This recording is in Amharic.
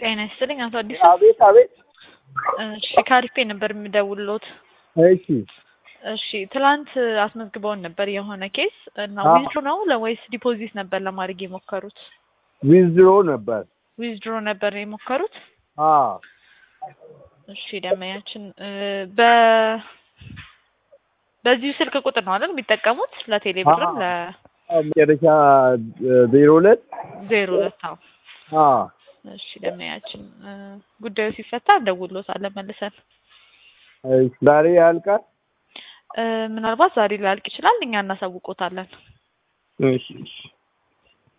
ጤና ይስጥልኝ አቶ አዲስ። አቤት አቤት። እሺ ካሪፔ ነበር የምደውልሎት። እሺ ትላንት አስመዝግበውን ነበር የሆነ ኬስ እና ዊዝድሮ ነው ለወይስ ዲፖዚት ነበር ለማድረግ የሞከሩት? ዊዝድሮ ነበር። ዊዝድሮ ነበር የሞከሩት? እሺ ደመያችን በዚህ ስልክ ቁጥር ነው አይደል የሚጠቀሙት ለቴሌ ብርም መጨረሻ 02 02 እሺ ደመያችን ጉዳዩ ሲፈታ እንደውሎታለን መልሰን። ዛሬ ያልቃል? ምናልባት ዛሬ ሊያልቅ ይችላል፣ እኛ እናሳውቆታለን። እሺ